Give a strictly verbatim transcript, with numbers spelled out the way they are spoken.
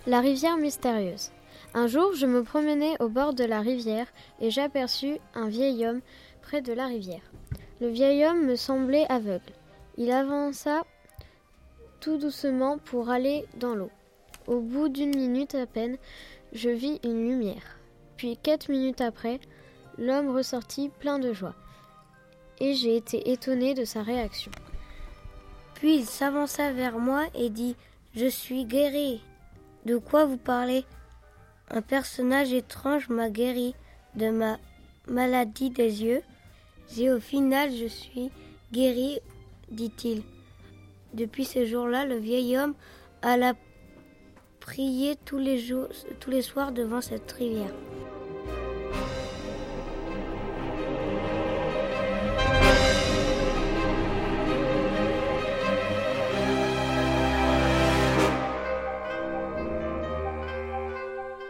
La rivière mystérieuse. Un jour, je me promenais au bord de la rivière et j'aperçus un vieil homme près de la rivière. Le vieil homme me semblait aveugle. Il avança tout doucement pour aller dans l'eau. Au bout d'une minute à peine, je vis une lumière. Puis quatre minutes après, l'homme ressortit plein de joie. Et j'ai été étonnée de sa réaction. Puis il s'avança vers moi et dit « Je suis guéri. De quoi vous parlez ? Un personnage étrange m'a guéri de ma maladie des yeux. Et au final, je suis guéri, dit-il. Depuis ce jour-là, le vieil homme alla prier tous les jours, tous les soirs devant cette rivière.